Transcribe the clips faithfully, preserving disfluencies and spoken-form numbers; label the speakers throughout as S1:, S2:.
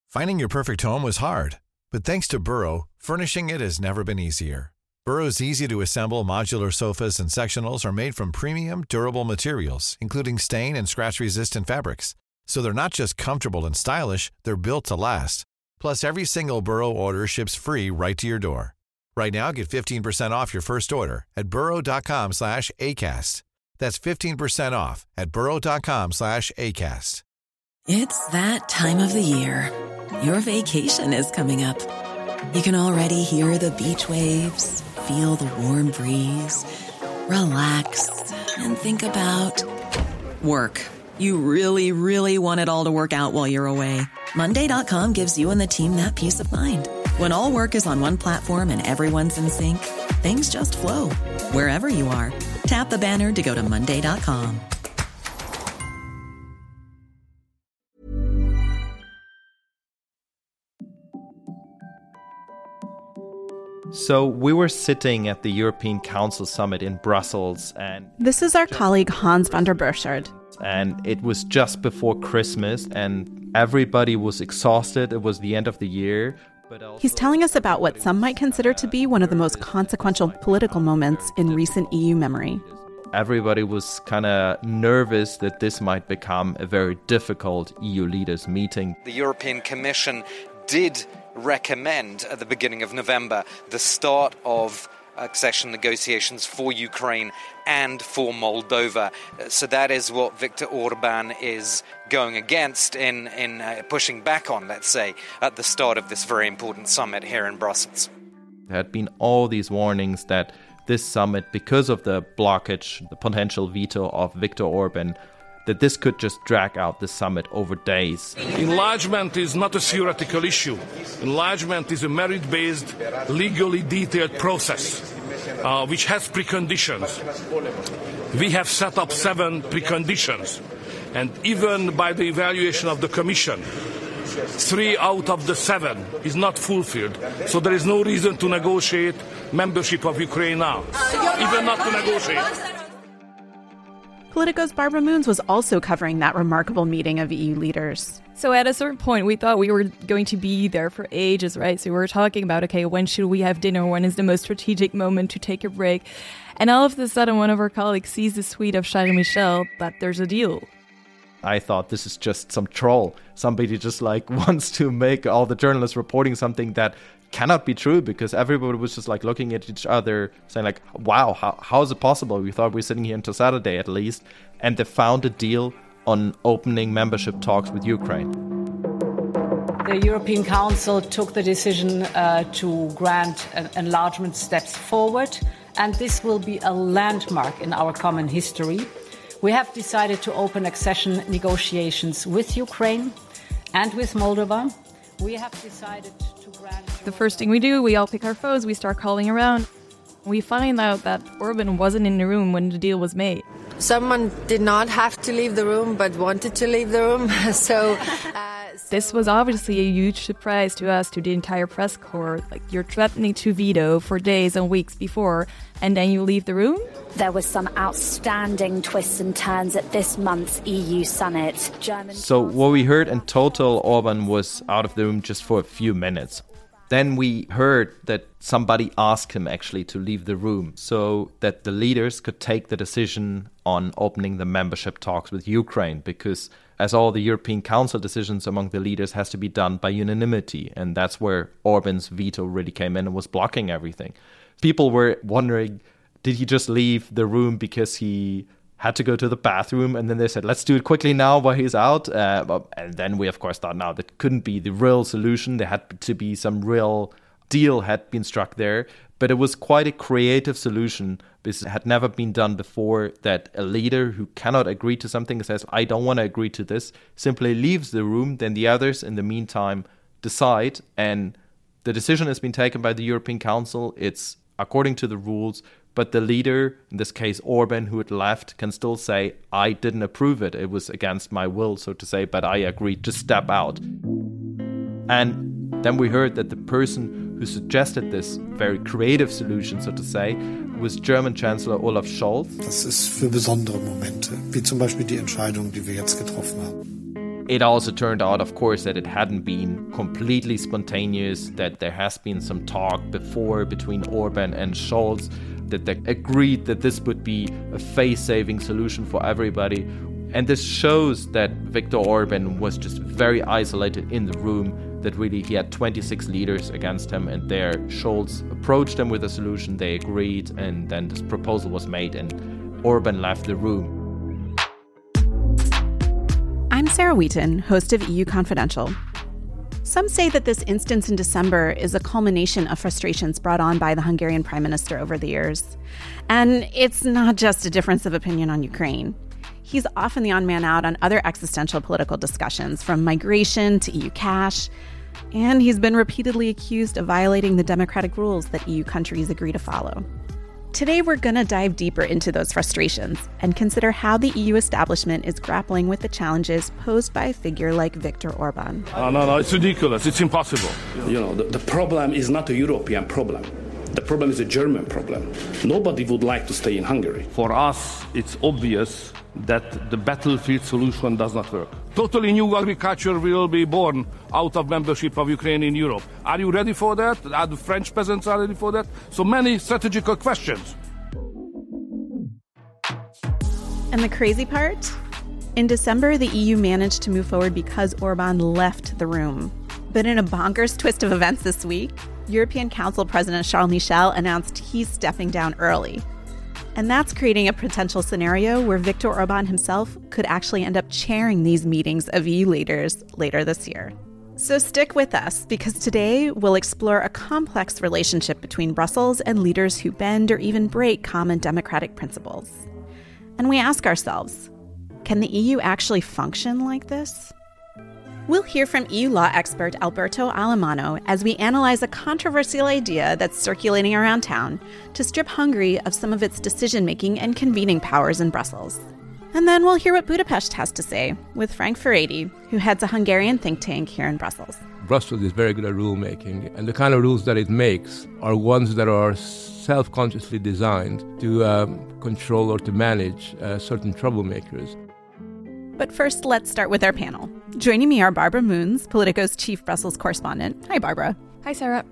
S1: Finding your perfect home was hard, but thanks to Burrow, furnishing it has never been easier. Burrow's easy-to-assemble modular sofas and sectionals are made from premium, durable materials, including stain and scratch-resistant fabrics. So they're not just comfortable and stylish, they're built to last. Plus, every single Burrow order ships free right to your door. Right now, get fifteen percent off your first order at burrow.com slash ACAST. That's fifteen percent off at burrow.com slash ACAST.
S2: It's that time of the year. Your vacation is coming up. You can already hear the beach waves, feel the warm breeze, relax, and think about work. You really, really want it all to work out while you're away. Monday dot com gives you and the team that peace of mind. When all work is on one platform and everyone's in sync, things just flow. Wherever you are, tap the banner to go to monday dot com.
S3: So we were sitting at the European Council Summit in Brussels, and
S4: this is our colleague Hans van der Burchard.
S3: And it was just before Christmas, and everybody was exhausted. It was the end of the year. But also
S4: he's telling us about what some might consider to be one of the most consequential political moments in recent E U memory.
S3: Everybody was kind of nervous that this might become a very difficult E U leaders meeting.
S5: The European Commission did recommend at the beginning of November the start of accession negotiations for Ukraine and for Moldova. So that is what Viktor Orban is going against in, in uh, pushing back on, let's say, at the start of this very important summit here in Brussels.
S3: There had been all these warnings that this summit, because of the blockage, the potential veto of Viktor Orban, that this could just drag out the summit over days.
S6: Enlargement is not a theoretical issue. Enlargement is a merit-based, legally detailed process, uh, which has preconditions. We have set up seven preconditions, and even by the evaluation of the Commission, three out of the seven is not fulfilled. So there is no reason to negotiate membership of Ukraine now, even not to negotiate.
S4: Politico's Barbara Moons was also covering that remarkable meeting of E U leaders.
S7: So at a certain point, we thought we were going to be there for ages, right? So we were talking about, okay, when should we have dinner? When is the most strategic moment to take a break? And all of a sudden, one of our colleagues sees the tweet of Charles Michel that there's a deal.
S3: I thought this is just some troll. Somebody just like wants to make all the journalists reporting something that cannot be true, because everybody was just like looking at each other saying like, wow, how, how is it possible? We thought we were sitting here until Saturday at least. And they found a deal on opening membership talks with Ukraine.
S8: The European Council took the decision uh, to grant an enlargement steps forward, and this will be a landmark in our common history. We have decided to open accession negotiations with Ukraine and with Moldova. We have decided to grant...
S7: The first thing we do, we all pick our phones, we start calling around. We find out that Orban wasn't in the room when the deal was made.
S9: Someone did not have to leave the room, but wanted to leave the room. so, uh, so
S7: This was obviously a huge surprise to us, to the entire press corps. Like, you're threatening to veto for days and weeks before, and then you leave the room?
S10: There was some outstanding twists and turns at this month's E U summit. German
S3: so what we heard in total, Orban was out of the room just for a few minutes. Then we heard that somebody asked him actually to leave the room so that the leaders could take the decision on opening the membership talks with Ukraine, because as all the European Council decisions among the leaders has to be done by unanimity. And that's where Orban's veto really came in and was blocking everything. People were wondering, did he just leave the room because he had to go to the bathroom? And then they said, let's do it quickly now while he's out. Uh, and then we, of course, thought, no, that couldn't be the real solution. There had to be some real deal had been struck there. But it was quite a creative solution, because it had never been done before, that a leader who cannot agree to something and says, I don't want to agree to this, simply leaves the room. Then the others, in the meantime, decide. And the decision has been taken by the European Council. It's according to the rules. But the leader, in this case Orban, who had left, can still say, I didn't approve it. It was against my will, so to say, but I agreed to step out. And then we heard that the person who suggested this very creative solution, so to say, was German Chancellor Olaf Scholz.
S11: Das ist für besondere Momente, wie zum Beispiel die Entscheidung, die wir jetzt getroffen haben.
S3: It also turned out, of course, that it hadn't been completely spontaneous, that there has been some talk before between Orban and Scholz, that they agreed that this would be a face-saving solution for everybody. And this shows that Viktor Orban was just very isolated in the room, that really he had twenty-six leaders against him, and there Scholz approached him with a solution, they agreed, and then this proposal was made and Orban left the room.
S4: I'm Sarah Wheaton, host of E U Confidential. Some say that this instance in December is a culmination of frustrations brought on by the Hungarian prime minister over the years. And it's not just a difference of opinion on Ukraine. He's often the odd man out on other existential political discussions, from migration to E U cash. And he's been repeatedly accused of violating the democratic rules that E U countries agree to follow. Today, we're going to dive deeper into those frustrations and consider how the E U establishment is grappling with the challenges posed by a figure like Viktor Orban.
S6: Oh, no, no, it's ridiculous. It's impossible.
S11: You know, the, the problem is not a European problem. The problem is a German problem. Nobody would like to stay in Hungary.
S6: For us, it's obvious that the battlefield solution does not work. Totally new agriculture will be born out of membership of Ukraine in Europe. Are you ready for that? Are the French peasants are ready for that? So many strategical questions.
S4: And the crazy part? In December, the E U managed to move forward because Orban left the room. But in a bonkers twist of events this week, European Council President Charles Michel announced he's stepping down early. And that's creating a potential scenario where Viktor Orban himself could actually end up chairing these meetings of E U leaders later this year. So stick with us, because today we'll explore a complex relationship between Brussels and leaders who bend or even break common democratic principles. And we ask ourselves, can the E U actually function like this? We'll hear from E U law expert Alberto Alemano as we analyze a controversial idea that's circulating around town to strip Hungary of some of its decision-making and convening powers in Brussels. And then we'll hear what Budapest has to say with Frank Furedi, who heads a Hungarian think tank here in Brussels.
S12: Brussels is very good at rulemaking, and the kind of rules that it makes are ones that are self-consciously designed to um, control or to manage uh, certain troublemakers.
S4: But first, let's start with our panel. Joining me are Barbara Moons, Politico's chief Brussels correspondent. Hi, Barbara.
S7: Hi, Sarah.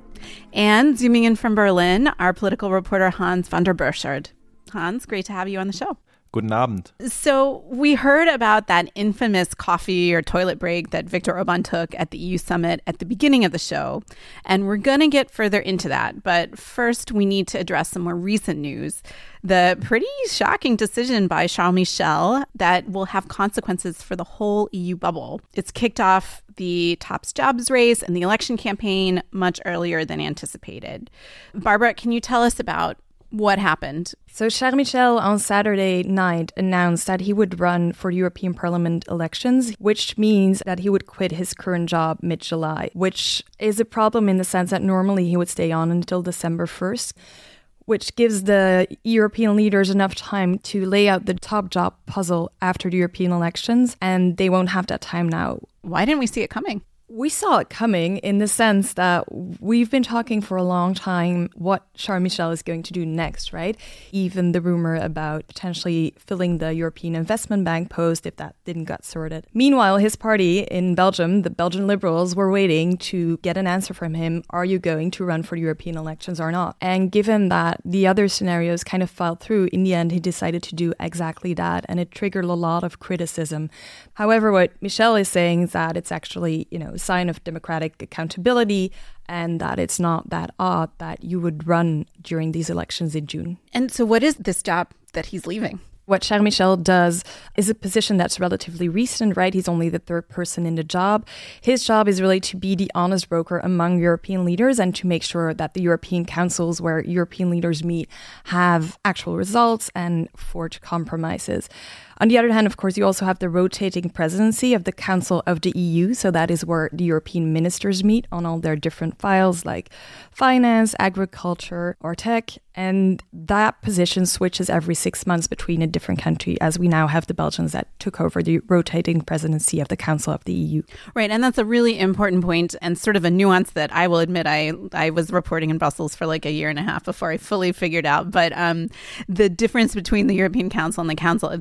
S4: And zooming in from Berlin, our political reporter Hans van der Burchard. Hans, great to have you on the show.
S3: Guten Abend.
S4: So we heard about that infamous coffee or toilet break that Viktor Orban took at the E U summit at the beginning of the show, and we're going to get further into that. But first, we need to address some more recent news. The pretty shocking decision by Charles Michel that will have consequences for the whole E U bubble. It's kicked off the top jobs race and the election campaign much earlier than anticipated. Barbara, can you tell us about what happened?
S7: So Charles Michel on Saturday night announced that he would run for European Parliament elections, which means that he would quit his current job mid-July, which is a problem in the sense that normally he would stay on until December first, which gives the European leaders enough time to lay out the top job puzzle after the European elections, and they won't have that time now.
S4: Why didn't we see it coming?
S7: We saw it coming in the sense that we've been talking for a long time what Charles Michel is going to do next, right? Even the rumor about potentially filling the European Investment Bank post if that didn't get sorted. Meanwhile, his party in Belgium, the Belgian Liberals, were waiting to get an answer from him. Are you going to run for the European elections or not? And given that the other scenarios kind of fell through, in the end, he decided to do exactly that. And it triggered a lot of criticism. However, what Michel is saying is that it's actually, you know, sign of democratic accountability and that it's not that odd that you would run during these elections in June.
S4: And so what is this job that he's leaving?
S7: What Charles Michel does is a position that's relatively recent, right? He's only the third person in the job. His job is really to be the honest broker among European leaders and to make sure that the European councils where European leaders meet have actual results and forge compromises. On the other hand, of course, you also have the rotating presidency of the Council of the E U. So that is where the European ministers meet on all their different files like finance, agriculture, or tech. And that position switches every six months between a different country, as we now have the Belgians that took over the rotating presidency of the Council of the E U.
S4: Right. And that's a really important point and sort of a nuance that I will admit I, I was reporting in Brussels for like a year and a half before I fully figured out. But um, the difference between the European Council and the Council of the E U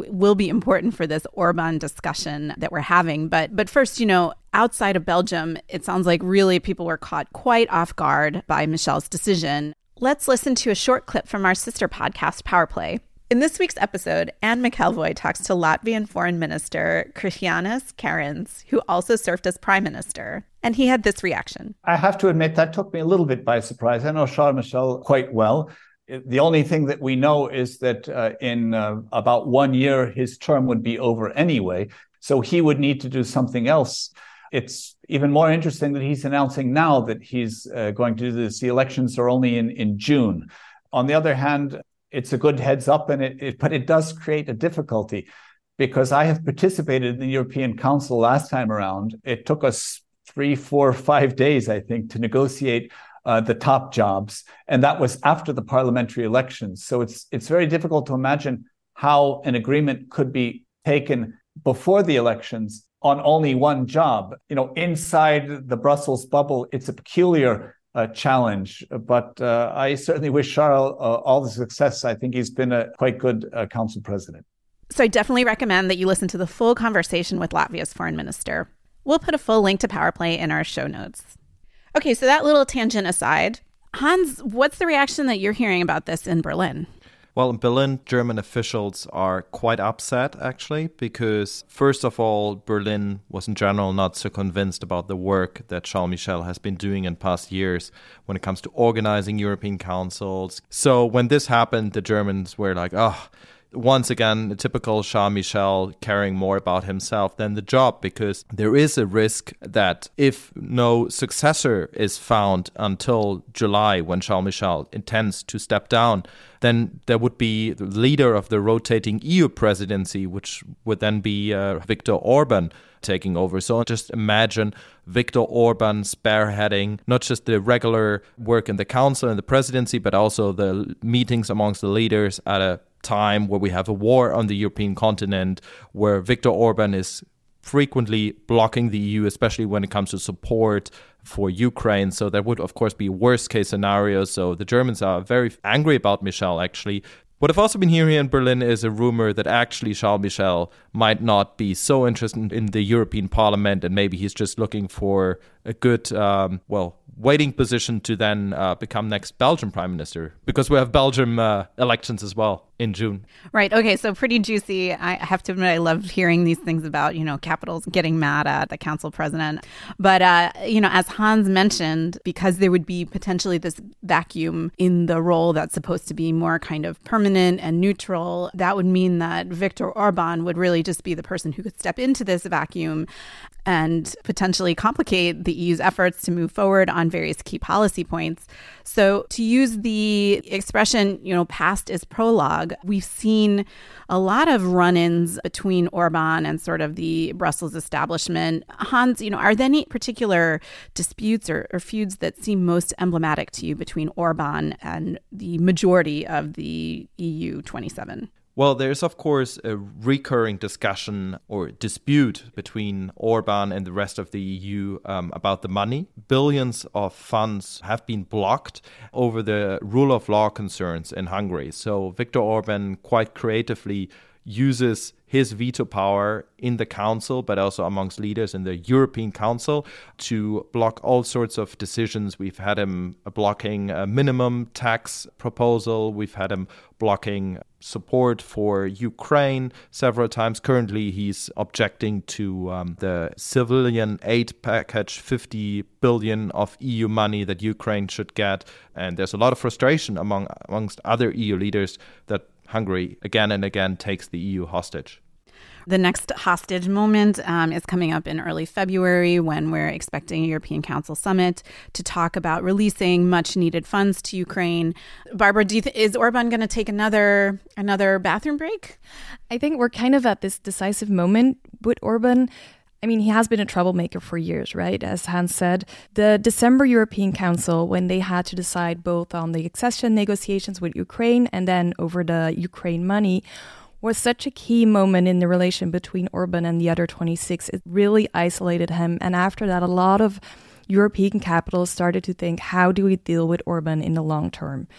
S4: will be important for this Orban discussion that we're having. But but first, you know, outside of Belgium, it sounds like really people were caught quite off guard by Michel's decision. Let's listen to a short clip from our sister podcast, Power Play. In this week's episode, Anne McElvoy talks to Latvian Foreign Minister Krišjānis Kariņš, who also served as Prime Minister. And he had this reaction.
S13: I have to admit, that took me a little bit by surprise. I know Charles Michel quite well. The only thing that we know is that uh, in uh, about one year, his term would be over anyway. So he would need to do something else. It's even more interesting that he's announcing now that he's uh, going to do this. The elections are only in, in June. On the other hand, it's a good heads up, and it, it, but it does create a difficulty because I have participated in the European Council last time around. It took us three, four, five days, I think, to negotiate uh, the top jobs. And that was after the parliamentary elections. So it's it's very difficult to imagine how an agreement could be taken before the elections on only one job. You know, inside the Brussels bubble, it's a peculiar uh, challenge. But uh, I certainly wish Charles uh, all the success. I think he's been a quite good uh, council president.
S4: So I definitely recommend that you listen to the full conversation with Latvia's foreign minister. We'll put a full link to Power Play in our show notes. Okay, so that little tangent aside, Hans, what's the reaction that you're hearing about this in Berlin?
S3: Well, in Berlin, German officials are quite upset, actually, because, first of all, Berlin was in general not so convinced about the work that Charles Michel has been doing in past years when it comes to organizing European councils. So when this happened, the Germans were like, oh, once again, a typical Charles Michel caring more about himself than the job, because there is a risk that if no successor is found until July, when Charles Michel intends to step down, then there would be the leader of the rotating E U presidency, which would then be uh, Viktor Orban taking over. So just imagine Viktor Orban spearheading not just the regular work in the council and the presidency, but also the meetings amongst the leaders at a time where we have a war on the European continent, where Viktor Orban is frequently blocking the E U, especially when it comes to support for Ukraine. So that would, of course, be a worst case scenario. So the Germans are very angry about Michel, actually. What I've also been hearing here in Berlin is a rumor that actually Charles Michel might not be so interested in the European Parliament, and maybe he's just looking for a good, um, well, waiting position to then uh, become next Belgian Prime Minister, because we have Belgium uh, elections as well in June.
S4: Right. Okay. So pretty juicy. I have to admit, I love hearing these things about, you know, capitals getting mad at the council president. But, uh, you know, as Hans mentioned, because there would be potentially this vacuum in the role that's supposed to be more kind of permanent and neutral, that would mean that Viktor Orban would really just be the person who could step into this vacuum and potentially complicate the E U's efforts to move forward on various key policy points. So to use the expression, you know, past is prologue, we've seen a lot of run-ins between Orban and sort of the Brussels establishment. Hans, you know, are there any particular disputes or, or feuds that seem most emblematic to you between Orban and the majority of the E U twenty-seven?
S3: Well, there's, of course, a recurring discussion or dispute between Orban and the rest of the E U um, about the money. Billions of funds have been blocked over the rule of law concerns in Hungary. So Viktor Orban quite creatively uses his veto power in the council, but also amongst leaders in the European Council, to block all sorts of decisions. We've had him blocking a minimum tax proposal. We've had him blocking support for Ukraine several times. Currently, he's objecting to um, the civilian aid package, fifty billion of E U money that Ukraine should get. And there's a lot of frustration among amongst other E U leaders that Hungary again and again takes the E U hostage.
S4: The next hostage moment um, is coming up in early February, when we're expecting a European Council summit to talk about releasing much needed funds to Ukraine. Barbara, do you th- is Orban going to take another another bathroom break?
S7: I think we're kind of at this decisive moment with Orban. I mean, he has been a troublemaker for years, right? As Hans said, the December European Council, when they had to decide both on the accession negotiations with Ukraine and then over the Ukraine money, was such a key moment in the relation between Orban and the other twenty-six. It really isolated him. And after that, a lot of European capitals started to think, how do we deal with Orban in the long term?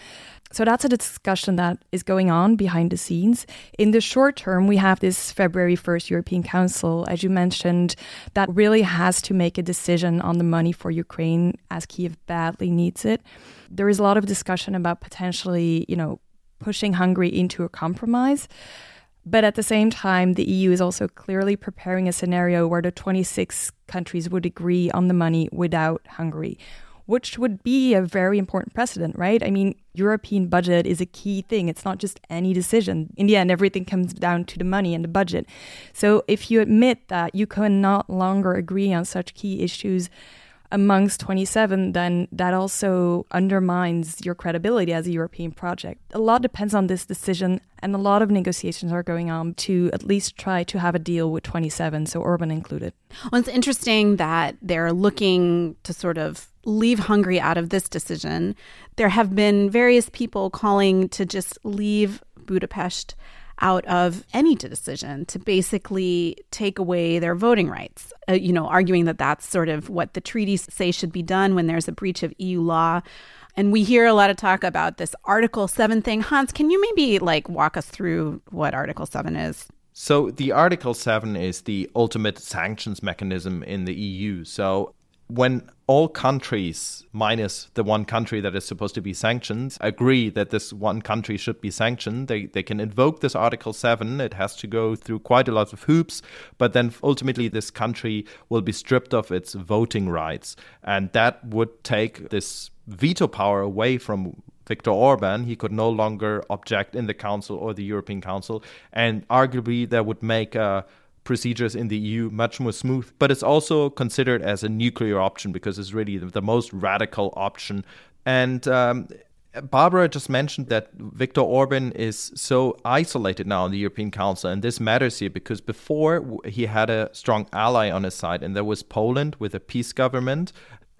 S7: So that's a discussion that is going on behind the scenes. In the short term, we have this February first European Council, as you mentioned, that really has to make a decision on the money for Ukraine as Kyiv badly needs it. There is a lot of discussion about potentially, you know, pushing Hungary into a compromise. But at the same time, the E U is also clearly preparing a scenario where the twenty-six countries would agree on the money without Hungary, which would be a very important precedent, right? I mean, European budget is a key thing. It's not just any decision. In the end, everything comes down to the money and the budget. So if you admit that you can no longer agree on such key issues amongst twenty-seven, then that also undermines your credibility as a European project. A lot depends on this decision, and a lot of negotiations are going on to at least try to have a deal with twenty-seven, so Orban included.
S4: Well, it's interesting that they're looking to sort of leave Hungary out of this decision. There have been various people calling to just leave Budapest out of any decision, to basically take away their voting rights, uh, you know, arguing that that's sort of what the treaties say should be done when there's a breach of E U law. And we hear a lot of talk about this Article seven thing. Hans, can you maybe like walk us through what Article seven is?
S3: So the Article seven is the ultimate sanctions mechanism in the E U. So when all countries, minus the one country that is supposed to be sanctioned, agree that this one country should be sanctioned, they, they can invoke this Article seven. It has to go through quite a lot of hoops, but then ultimately this country will be stripped of its voting rights. And that would take this veto power away from Viktor Orban. He could no longer object in the Council or the European Council. And arguably that would make a procedures in the E U much more smooth. But it's also considered as a nuclear option because it's really the, the most radical option. And um, Barbara just mentioned that Viktor Orban is so isolated now in the European Council, and this matters here because before he had a strong ally on his side, and there was Poland with a peace government.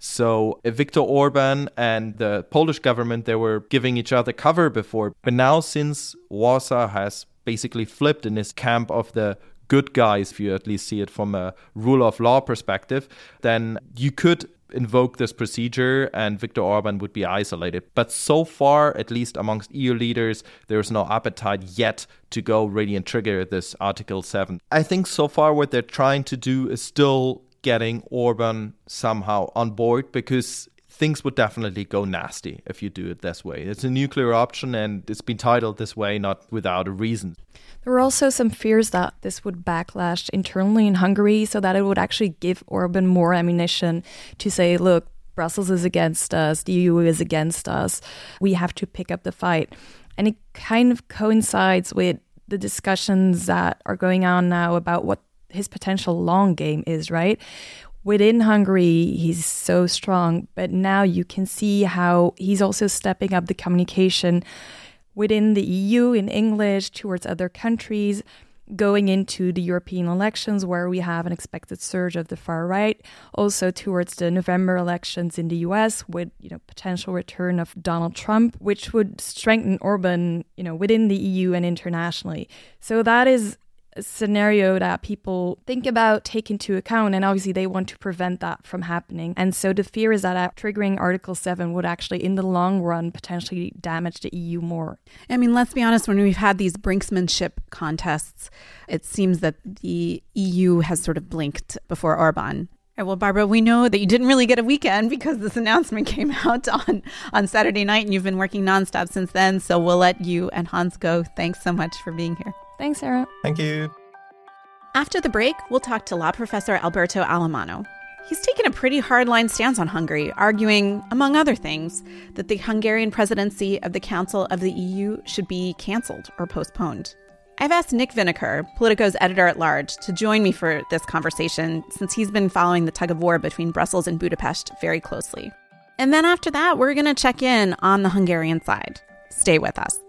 S3: So Viktor Orban and the Polish government, they were giving each other cover before. But now since Warsaw has basically flipped in his camp of the good guys, if you at least see it from a rule of law perspective, then you could invoke this procedure and Viktor Orban would be isolated. But so far, at least amongst E U leaders, there's no appetite yet to go really and trigger this Article seven. I think so far what they're trying to do is still getting Orban somehow on board, because things would definitely go nasty if you do it this way. It's a nuclear option and it's been titled this way not without a reason.
S7: There were also some fears that this would backlash internally in Hungary, so that it would actually give Orban more ammunition to say, look, Brussels is against us, the E U is against us, we have to pick up the fight. And it kind of coincides with the discussions that are going on now about what his potential long game is, right? Within Hungary, he's so strong, but now you can see how he's also stepping up the communication within the E U in English towards other countries, going into the European elections where we have an expected surge of the far right, also towards the November elections in the U S with, you know, potential return of Donald Trump, which would strengthen Orban, you know, within the E U and internationally. So that is a scenario that people think about, take into account, and obviously they want to prevent that from happening. And so the fear is that triggering Article seven would actually, in the long run, potentially damage the E U more.
S4: I mean, let's be honest, when we've had these brinksmanship contests, it seems that the E U has sort of blinked before Orban. Well, Barbara, we know that you didn't really get a weekend because this announcement came out on, on Saturday night and you've been working nonstop since then. So we'll let you and Hans go. Thanks so much for being here.
S7: Thanks, Sarah.
S1: Thank you.
S4: After the break, we'll talk to law professor Alberto Alemano. He's taken a pretty hardline stance on Hungary, arguing, among other things, that the Hungarian presidency of the Council of the E U should be canceled or postponed. I've asked Nick Vineker, Politico's editor-at-large, to join me for this conversation since he's been following the tug-of-war between Brussels and Budapest very closely. And then after that, we're going to check in on the Hungarian side. Stay with us.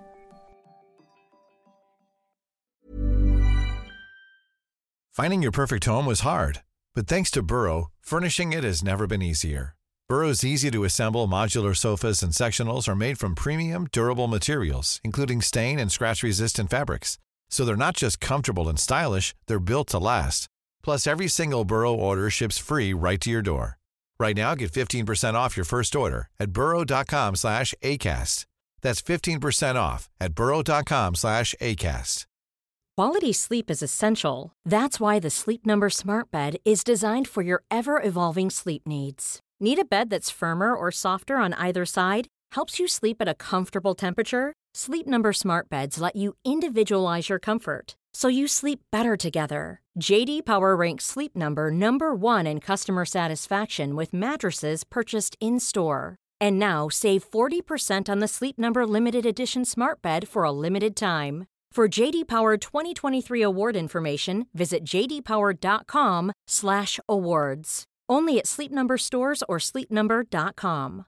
S1: Finding your perfect home was hard, but thanks to Burrow, furnishing it has never been easier. Burrow's easy-to-assemble modular sofas and sectionals are made from premium, durable materials, including stain and scratch-resistant fabrics. So they're not just comfortable and stylish, they're built to last. Plus, every single Burrow order ships free right to your door. Right now, get fifteen percent off your first order at burrow.com slash ACAST. That's fifteen percent off at burrow.com slash ACAST.
S14: Quality sleep is essential. That's why the Sleep Number Smart Bed is designed for your ever-evolving sleep needs. Need a bed that's firmer or softer on either side? Helps you sleep at a comfortable temperature? Sleep Number Smart Beds let you individualize your comfort, so you sleep better together. J D Power ranks Sleep Number number one in customer satisfaction with mattresses purchased in-store. And now, save forty percent on the Sleep Number Limited Edition Smart Bed for a limited time. For J D Power twenty twenty-three award information, visit jdpower.com slash awards. Only at Sleep Number stores or sleep number dot com.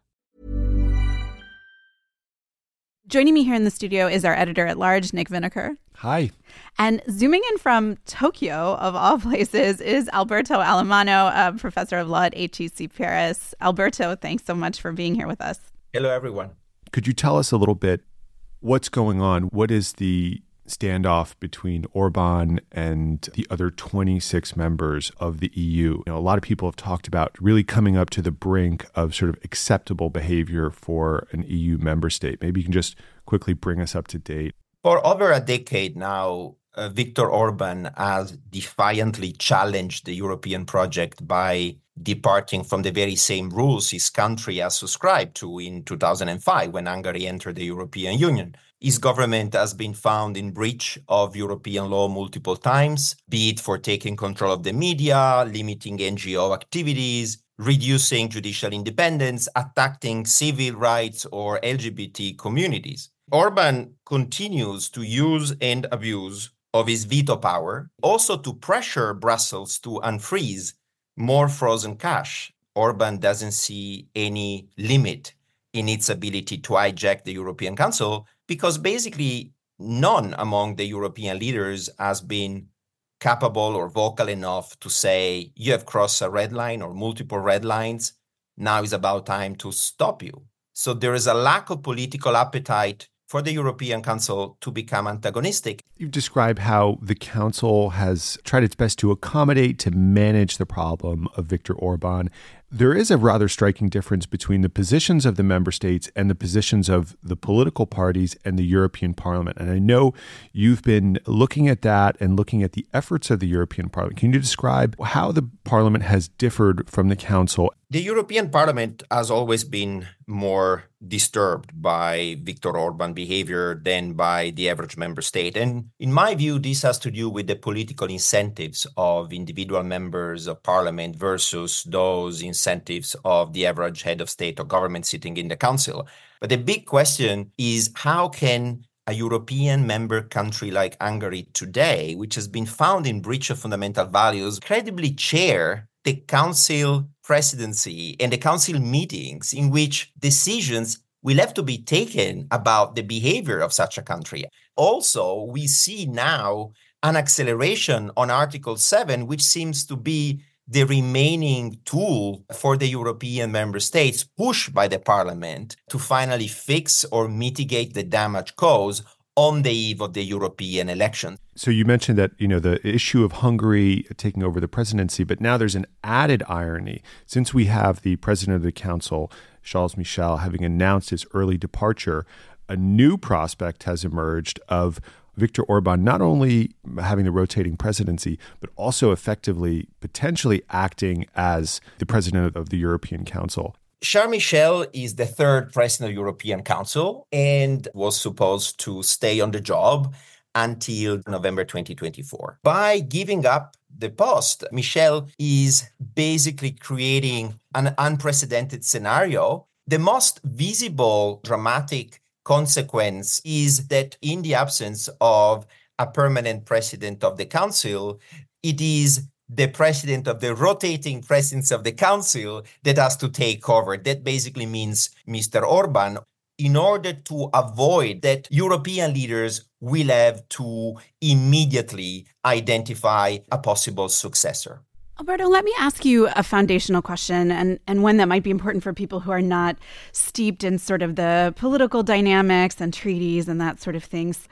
S4: Joining me here in the studio is our editor-at-large, Nick Vineker.
S15: Hi.
S4: And zooming in from Tokyo, of all places, is Alberto Alemanno, a professor of law at H E C Paris. Alberto, thanks so much for being here with us.
S16: Hello, everyone.
S15: Could you tell us a little bit what's going on? What is the standoff between Orban and the other twenty-six members of the E U? You know, a lot of people have talked about really coming up to the brink of sort of acceptable behavior for an E U member state. Maybe you can just quickly bring us up to date.
S16: For over a decade now, uh, Viktor Orban has defiantly challenged the European project by departing from the very same rules his country has subscribed to in two thousand five when Hungary entered the European Union. His government has been found in breach of European law multiple times, be it for taking control of the media, limiting N G O activities, reducing judicial independence, attacking civil rights or L G B T communities. Orban continues to use and abuse of his veto power, also to pressure Brussels to unfreeze more frozen cash. Orban doesn't see any limit in its ability to hijack the European Council because basically none among the European leaders has been capable or vocal enough to say, you have crossed a red line or multiple red lines. Now is about time to stop you. So there is a lack of political appetite for the European Council to become antagonistic.
S15: You describe how the Council has tried its best to accommodate, to manage the problem of Viktor Orban. There is a rather striking difference between the positions of the member states and the positions of the political parties and the European Parliament. And I know you've been looking at that and looking at the efforts of the European Parliament. Can you describe how the Parliament has differed from the Council?
S16: The European Parliament has always been more disturbed by Viktor Orban behavior than by the average member state. And in my view, this has to do with the political incentives of individual members of parliament versus those incentives of the average head of state or government sitting in the council. But the big question is, how can a European member country like Hungary today, which has been found in breach of fundamental values, credibly chair the council presidency and the council meetings in which decisions will have to be taken about the behavior of such a country? Also, we see now an acceleration on Article seven, which seems to be the remaining tool for the European member states pushed by the parliament to finally fix or mitigate the damage caused on the eve of the European election.
S15: So you mentioned that, you know, the issue of Hungary taking over the presidency, but now there's an added irony. Since we have the president of the council, Charles Michel, having announced his early departure, a new prospect has emerged of Viktor Orban not only having the rotating presidency, but also effectively, potentially acting as the president of the European Council.
S16: Charles Michel is the third president of the European Council and was supposed to stay on the job until November twenty twenty-four. By giving up the post, Michel is basically creating an unprecedented scenario. The most visible, dramatic consequence is that in the absence of a permanent president of the council, it is the president of the rotating presidency of the council that has to take over. That basically means Mister Orban. In order to avoid that, European leaders will have to immediately identify a possible successor.
S4: Alberto, let me ask you a foundational question, and, and one that might be important for people who are not steeped in sort of the political dynamics and treaties and that sort of things.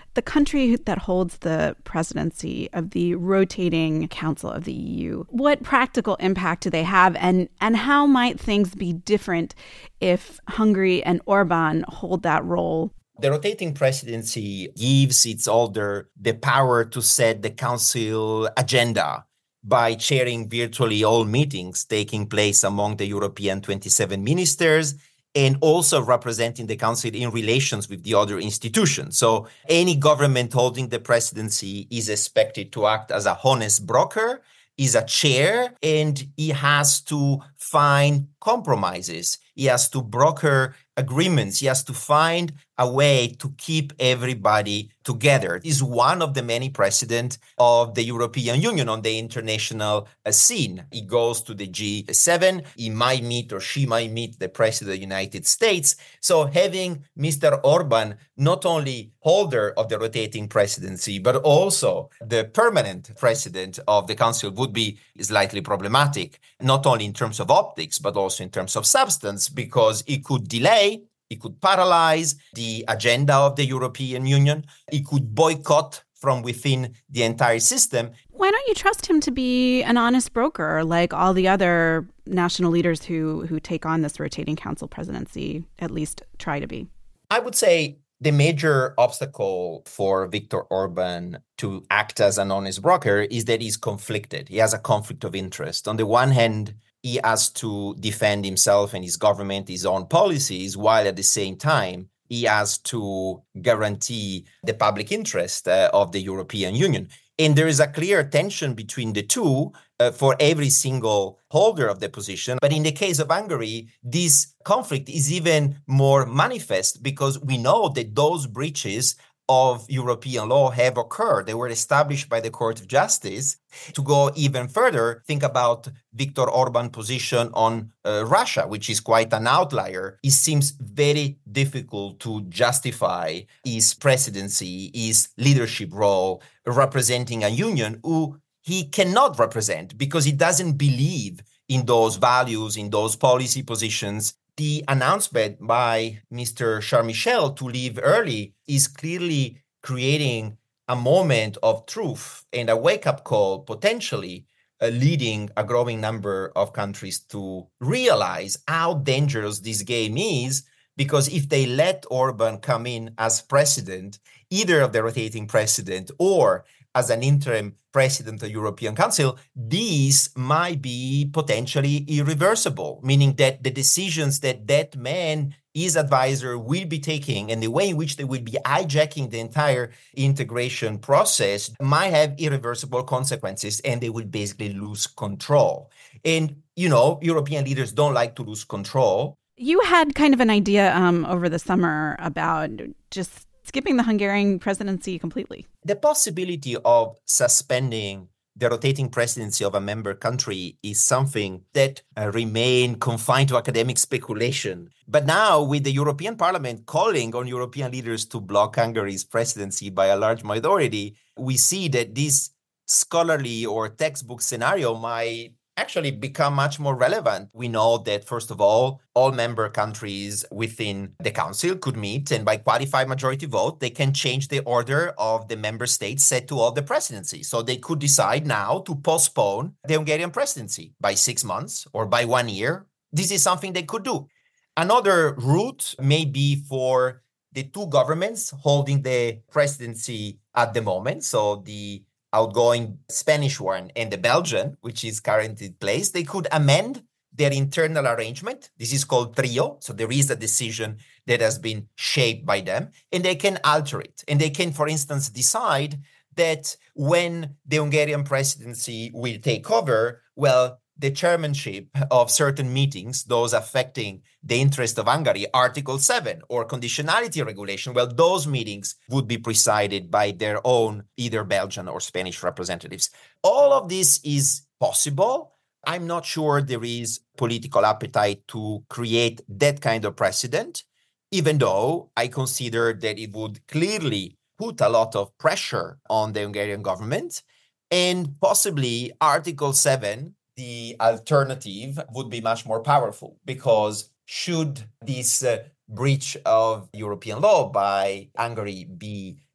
S4: The country that holds the presidency of the rotating Council of the E U, what practical impact do they have, and, and how might things be different if Hungary and Orban hold that role?
S16: The rotating presidency gives its holder the power to set the council agenda by chairing virtually all meetings taking place among the European twenty-seven ministers, and also representing the council in relations with the other institutions. So any government holding the presidency is expected to act as a honest broker, is a chair, and he has to find compromises. He has to broker agreements. He has to find a way to keep everybody together. It is one of the many precedents of the European Union on the international uh, scene. He goes to the G seven. He might meet or she might meet the President of the United States. So having Mister Orban not only holder of the rotating presidency, but also the permanent president of the council would be slightly problematic, not only in terms of optics, but also in terms of substance, because it could delay, it could paralyze the agenda of the European Union, it could boycott from within the entire system.
S4: Why don't you trust him to be an honest broker like all the other national leaders who, who take on this rotating council presidency, at least try to be?
S16: I would say the major obstacle for Viktor Orban to act as an honest broker is that he's conflicted. He has a conflict of interest. On the one hand, he has to defend himself and his government, his own policies, while at the same time, he has to guarantee the public interest uh, of the European Union. And there is a clear tension between the two uh, for every single holder of the position. But in the case of Hungary, this conflict is even more manifest because we know that those breaches of European law have occurred. They were established by the Court of Justice. To go even further, think about Viktor Orban's position on uh, Russia, which is quite an outlier. It seems very difficult to justify his presidency, his leadership role, representing a union who he cannot represent because he doesn't believe in those values, in those policy positions. The announcement by Mister Charles Michel to leave early is clearly creating a moment of truth and a wake-up call, potentially uh, leading a growing number of countries to realize how dangerous this game is, because if they let Orban come in as president, either of the rotating president or as an interim president of the European Council, these might be potentially irreversible, meaning that the decisions that that man, his advisor, will be taking and the way in which they will be hijacking the entire integration process might have irreversible consequences, and they will basically lose control. And, you know, European leaders don't like to lose control.
S4: You had kind of an idea um, over the summer about just skipping the Hungarian presidency completely.
S16: The possibility of suspending the rotating presidency of a member country is something that uh, remain confined to academic speculation. But now, with the European Parliament calling on European leaders to block Hungary's presidency by a large majority, we see that this scholarly or textbook scenario might actually become much more relevant. We know that, first of all, all member countries within the Council could meet, and by qualified majority vote, they can change the order of the member states set to hold the presidency. So they could decide now to postpone the Hungarian presidency by six months or by one year. This is something they could do. Another route may be for the two governments holding the presidency at the moment, so the outgoing Spanish one and the Belgian, which is currently in place, they could amend their internal arrangement. This is called trio. So there is a decision that has been shaped by them, and they can alter it. And they can, for instance, decide that when the Hungarian presidency will take over, well, the chairmanship of certain meetings, those affecting the interest of Hungary, Article seven or conditionality regulation, well, those meetings would be presided by their own either Belgian or Spanish representatives. All of this is possible. I'm not sure there is political appetite to create that kind of precedent, even though I consider that it would clearly put a lot of pressure on the Hungarian government, and possibly Article seven, the alternative, would be much more powerful, because should this uh, breach of European law by Hungary be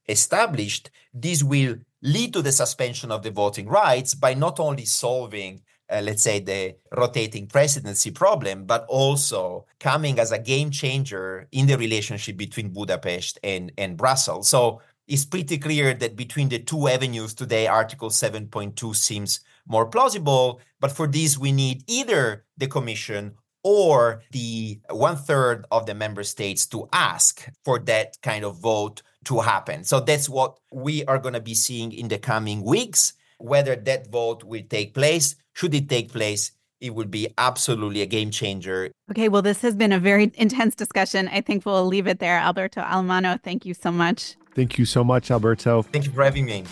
S16: established, this will lead to the suspension of the voting rights by not only solving, uh, let's say, the rotating presidency problem, but also coming as a game changer in the relationship between Budapest and, and Brussels. So it's pretty clear that between the two avenues today, Article seven point two seems more plausible. But for this, we need either the Commission or the one-third of the member states to ask for that kind of vote to happen. So that's what we are going to be seeing in the coming weeks. Whether that vote will take place, should it take place, it will be absolutely a game changer.
S4: Okay, well, this has been a very intense discussion. I think we'll leave it there. Alberto Alemanno, thank you so much.
S15: Thank you so much, Alberto.
S16: Thank you for having me.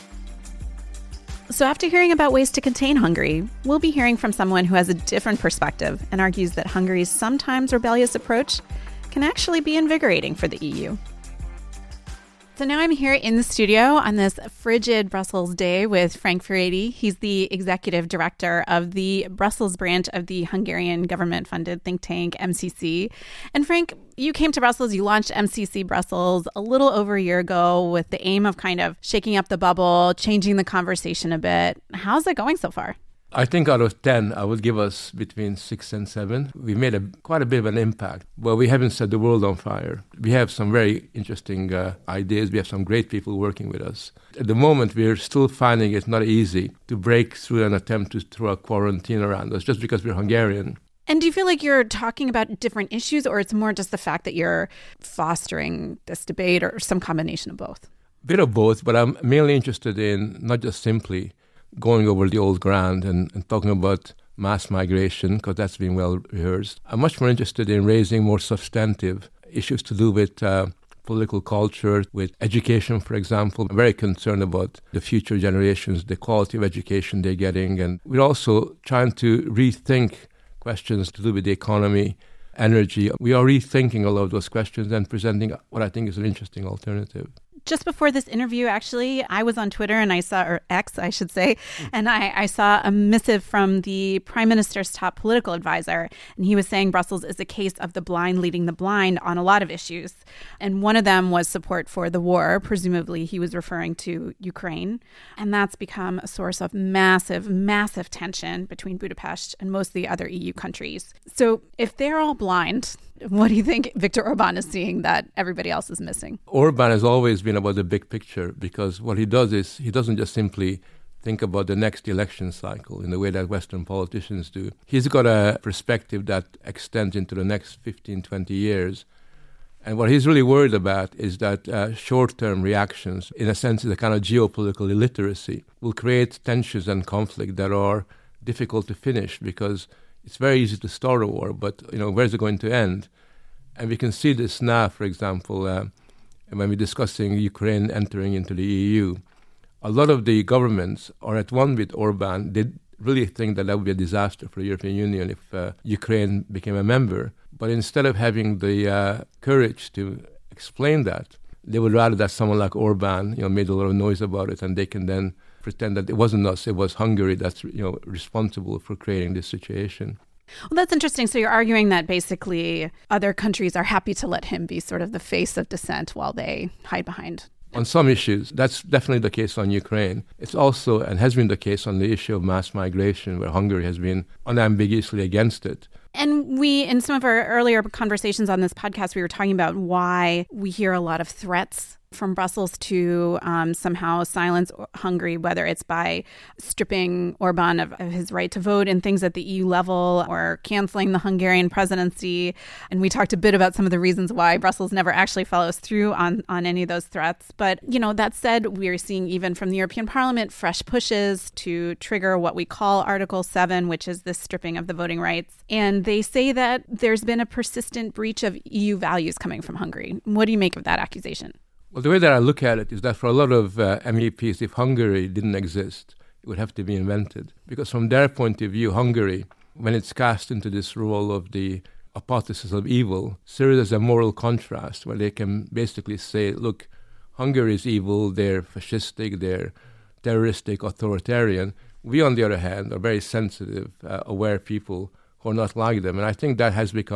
S4: So after hearing about ways to contain Hungary, we'll be hearing from someone who has a different perspective and argues that Hungary's sometimes rebellious approach can actually be invigorating for the E U. So now I'm here in the studio on this frigid Brussels day with Frank Furedi. He's the executive director of the Brussels branch of the Hungarian government-funded think tank M C C. And Frank, you came to Brussels, you launched M C C Brussels a little over a year ago with the aim of kind of shaking up the bubble, changing the conversation a bit. How's it going so far?
S12: I think out of ten, I would give us between six and seven. We made a, quite a bit of an impact, but we haven't set the world on fire. We have some very interesting uh, ideas. We have some great people working with us. At the moment, we're still finding it not easy to break through an attempt to throw a quarantine around us just because we're Hungarian.
S4: And do you feel like you're talking about different issues, or it's more just the fact that you're fostering this debate, or some combination of both?
S12: A bit of both, but I'm mainly interested in not just simply going over the old ground and, and talking about mass migration, because that's been well rehearsed. I'm much more interested in raising more substantive issues to do with uh, political culture, with education, for example. I'm very concerned about the future generations, the quality of education they're getting. And we're also trying to rethink questions to do with the economy, energy. We are rethinking a lot of those questions and presenting what I think is an interesting alternative.
S4: Just before this interview, actually, I was on Twitter and I saw, or X, I should say, and I, I saw a missive from the Prime Minister's top political advisor. And he was saying Brussels is a case of the blind leading the blind on a lot of issues. And one of them was support for the war. Presumably, he was referring to Ukraine. And that's become a source of massive, massive tension between Budapest and most of the other E U countries. So if they're all blind, what do you think Viktor Orban is seeing that everybody else is missing?
S12: Orban has always been about the big picture, because what he does is he doesn't just simply think about the next election cycle in the way that Western politicians do. He's got a perspective that extends into the next fifteen, twenty years. And what he's really worried about is that uh, short-term reactions, in a sense, is a kind of geopolitical illiteracy, will create tensions and conflict that are difficult to finish, because it's very easy to start a war, but you know, where's it going to end? And we can see this now, for example, uh, when we're discussing Ukraine entering into the E U. A lot of the governments are at one with Orban. They really think that that would be a disaster for the European Union if uh, Ukraine became a member. But instead of having the uh, courage to explain that, they would rather that someone like Orban, you know, made a lot of noise about it, and they can then pretend that it wasn't us, it was Hungary that's, you know, responsible for creating this situation.
S4: Well, that's interesting. So you're arguing that basically other countries are happy to let him be sort of the face of dissent while they hide behind.
S12: On some issues, that's definitely the case on Ukraine. It's also, and has been the case on the issue of mass migration, where Hungary has been unambiguously against it.
S4: And we, in some of our earlier conversations on this podcast, we were talking about why we hear a lot of threats from Brussels to um, somehow silence Hungary, whether it's by stripping Orban of, of his right to vote and things at the E U level, or canceling the Hungarian presidency. And we talked a bit about some of the reasons why Brussels never actually follows through on, on any of those threats. But, you know, that said, we're seeing even from the European Parliament fresh pushes to trigger what we call Article seven, which is this stripping of the voting rights. And they say that there's been a persistent breach of E U values coming from Hungary. What do you make of that accusation?
S12: Well, the way that I look at it is that for a lot of uh, M E Ps, if Hungary didn't exist, it would have to be invented. Because from their point of view, Hungary, when it's cast into this role of the apotheosis of evil, serves as a moral contrast where they can basically say, look, Hungary is evil, they're fascistic, they're terroristic, authoritarian. We, on the other hand, are very sensitive, uh, aware people who are not like them. And I think that has become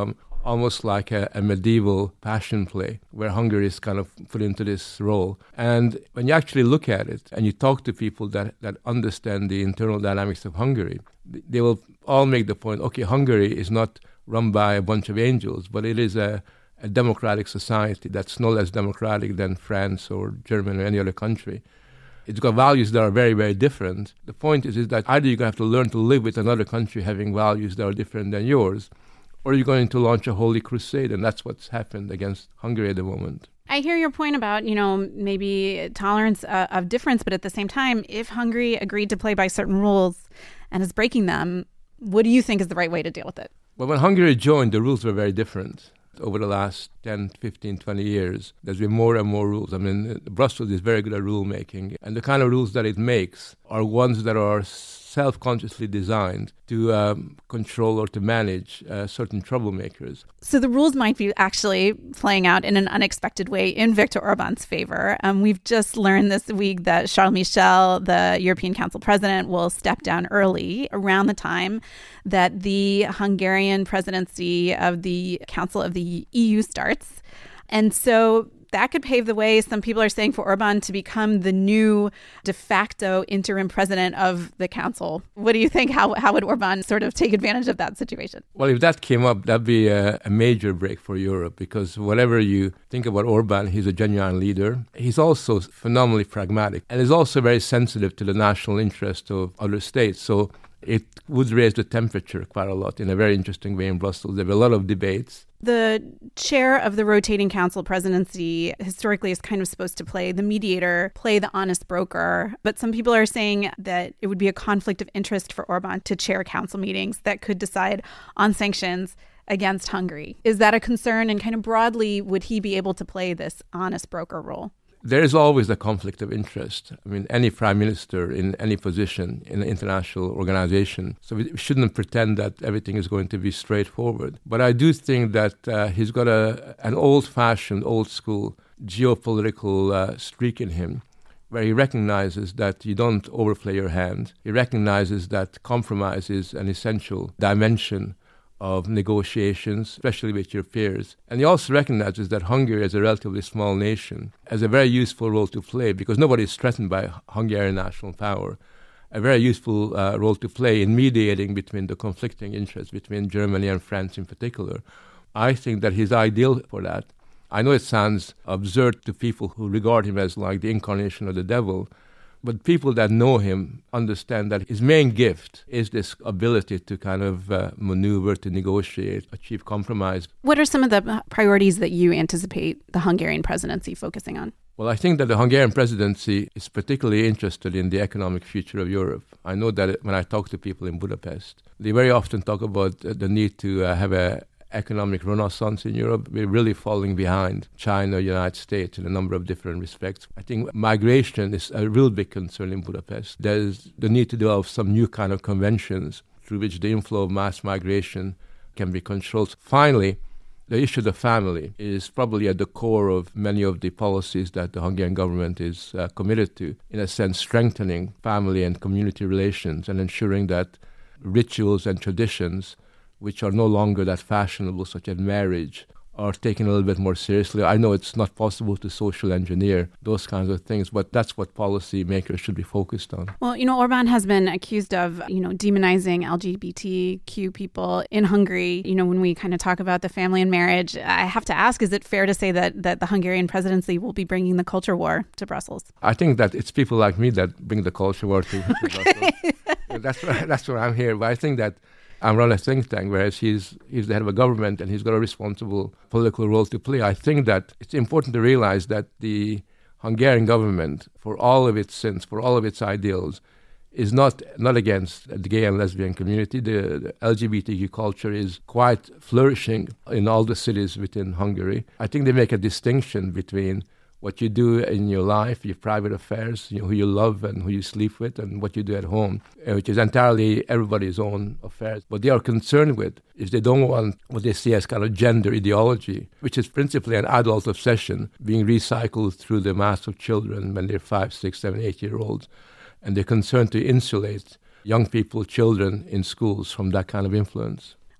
S12: almost like a, a medieval passion play where Hungary is kind of put into this role. And when you actually look at it and you talk to people that, that understand the internal dynamics of Hungary, they will all make the point, okay, Hungary is not run by a bunch of angels, but it is a, a democratic society that's no less democratic than France or Germany or any other country. It's got values that are very, very different. The point is, is that either you're going to have to learn to live with another country having values that are different than yours, or you're going to launch a holy crusade, and that's what's happened against Hungary at the moment.
S4: I hear your point about, you know, maybe tolerance uh, of difference, but at the same time, if Hungary agreed to play by certain rules and is breaking them, what do you think is the right way to deal with it?
S12: Well, when Hungary joined, the rules were very different. Over the last ten, fifteen, twenty years, there's been more and more rules. I mean, Brussels is very good at rule making, and the kind of rules that it makes are ones that are self-consciously designed to um, control or to manage uh, certain troublemakers.
S4: So the rules might be actually playing out in an unexpected way in Viktor Orban's favor. Um, we've just learned this week that Charles Michel, the European Council president, will step down early around the time that the Hungarian presidency of the Council of the E U starts. And so that could pave the way, some people are saying, for Orban to become the new de facto interim president of the council. What do you think? How how would Orban sort of take advantage of that situation?
S12: Well, if that came up, that'd be a, a major break for Europe, because whatever you think about Orban, he's a genuine leader. He's also phenomenally pragmatic, and is also very sensitive to the national interest of other states. So it would raise the temperature quite a lot in a very interesting way in Brussels. There were a lot of debates.
S4: The chair of the rotating council presidency historically is kind of supposed to play the mediator, play the honest broker. But some people are saying that it would be a conflict of interest for Orban to chair council meetings that could decide on sanctions against Hungary. Is that a concern? And kind of broadly, would he be able to play this honest broker role?
S12: There is always a conflict of interest. I mean, any prime minister in any position in an international organization. So we shouldn't pretend that everything is going to be straightforward. But I do think that uh, he's got a an old-fashioned, old-school geopolitical uh, streak in him, where he recognizes that you don't overplay your hand. He recognizes that compromise is an essential dimension of negotiations, especially with your peers. And he also recognizes that Hungary, as a relatively small nation, has a very useful role to play, because nobody is threatened by Hungarian national power, a very useful uh, role to play in mediating between the conflicting interests between Germany and France in particular. I think that he's ideal for that. I know it sounds absurd to people who regard him as like the incarnation of the devil, but people that know him understand that his main gift is this ability to kind of uh, maneuver, to negotiate, achieve compromise.
S4: What are some of the priorities that you anticipate the Hungarian presidency focusing on?
S12: Well, I think that the Hungarian presidency is particularly interested in the economic future of Europe. I know that when I talk to people in Budapest, they very often talk about the need to uh, have a economic renaissance in Europe. We're really falling behind China, United States in a number of different respects. I think migration is a real big concern in Budapest. There's the need to develop some new kind of conventions through which the inflow of mass migration can be controlled. Finally, the issue of the family is probably at the core of many of the policies that the Hungarian government is uh, committed to, in a sense strengthening family and community relations and ensuring that rituals and traditions which are no longer that fashionable, such as marriage, are taken a little bit more seriously. I know it's not possible to social engineer those kinds of things, but that's what policy makers should be focused on.
S4: Well, you know, Orban has been accused of, you know, demonizing L G B T Q people in Hungary. You know, when we kind of talk about the family and marriage, I have to ask, is it fair to say that, that the Hungarian presidency will be bringing the culture war to Brussels?
S12: I think that it's people like me that bring the culture war to, to Brussels. That's why, that's why I'm here. But I think that I'm run a think tank, whereas he's he's the head of a government and he's got a responsible political role to play. I think that it's important to realize that the Hungarian government, for all of its sins, for all of its ideals, is not not against the gay and lesbian community. The, the L G B T Q culture is quite flourishing in all the cities within Hungary. I think they make a distinction between what you do in your life, your private affairs, you know, who you love and who you sleep with, and what you do at home, which is entirely everybody's own affairs. What they are concerned with is they don't want what they see as kind of gender ideology, which is principally an adult obsession being recycled through the mass of children when they're five, six, seven, eight-year-olds. And they're concerned to insulate young people, children in schools from that kind of influence.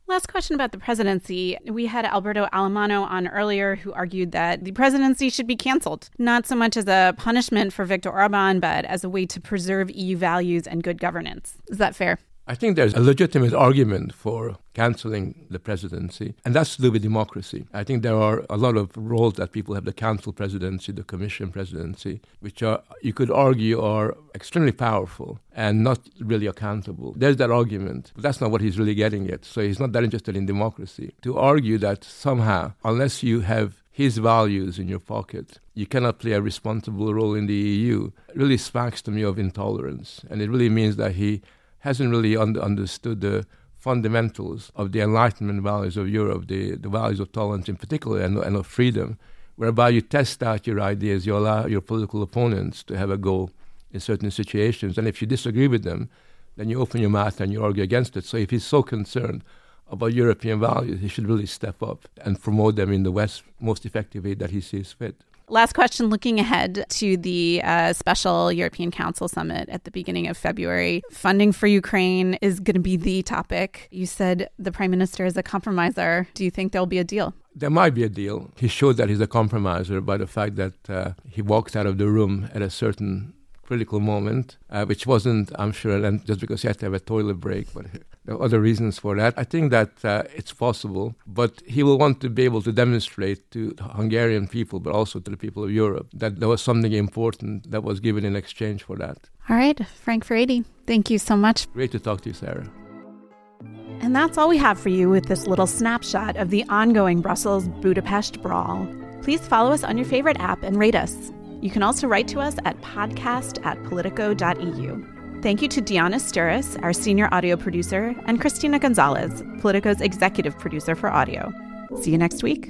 S4: Last question about the presidency. We had Alberto Alemano on earlier who argued that the presidency should be canceled, not so much as a punishment for Viktor Orban, but as a way to preserve E U values and good governance. Is that fair?
S12: I think there's a legitimate argument for cancelling the presidency, and that's to do with democracy. I think there are a lot of roles that people have, the council presidency, the commission presidency, which are, you could argue, are extremely powerful and not really accountable. There's that argument, but that's not what he's really getting at. So he's not that interested in democracy. To argue that somehow, unless you have his values in your pocket, you cannot play a responsible role in the E U, really smacks to me of intolerance. And it really means that he hasn't really un- understood the fundamentals of the Enlightenment values of Europe, the, the values of tolerance in particular, and, and of freedom, whereby you test out your ideas, you allow your political opponents to have a go in certain situations. And if you disagree with them, then you open your mouth and you argue against it. So if he's so concerned about European values, he should really step up and promote them in the West most effectively that he sees fit.
S4: Last question, looking ahead to the uh, special European Council summit at the beginning of February. Funding for Ukraine is going to be the topic. You said the prime minister is a compromiser. Do you think there'll be a deal?
S12: There might be a deal. He showed that he's a compromiser by the fact that uh, he walked out of the room at a certain critical moment, uh, which wasn't, I'm sure, and just because he had to have a toilet break, but there are other reasons for that. I think that uh, it's possible, but he will want to be able to demonstrate to the Hungarian people, but also to the people of Europe, that there was something important that was given in exchange for that.
S4: All right, Frank Furedi, thank you so much.
S12: Great to talk to you, Sarah.
S4: And that's all we have for you with this little snapshot of the ongoing Brussels-Budapest brawl. Please follow us on your favorite app and rate us. You can also write to us at podcast at politico dot e u. Thank you to Diana Sturis, our senior audio producer, and Christina Gonzalez, Politico's executive producer for audio. See you next week.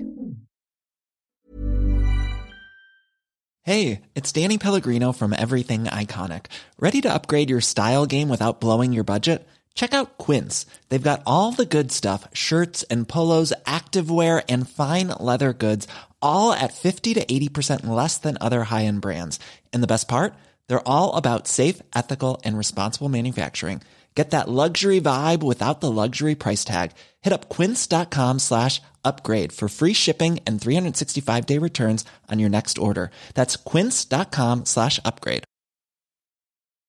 S17: Hey, it's Danny Pellegrino from Everything Iconic. Ready to upgrade your style game without blowing your budget? Check out Quince. They've got all the good stuff, shirts and polos, activewear, and fine leather goods, all at fifty to eighty percent less than other high-end brands. And the best part? They're all about safe, ethical, and responsible manufacturing. Get that luxury vibe without the luxury price tag. Hit up quince.com slash upgrade for free shipping and three sixty-five day returns on your next order. That's quince.com slash upgrade.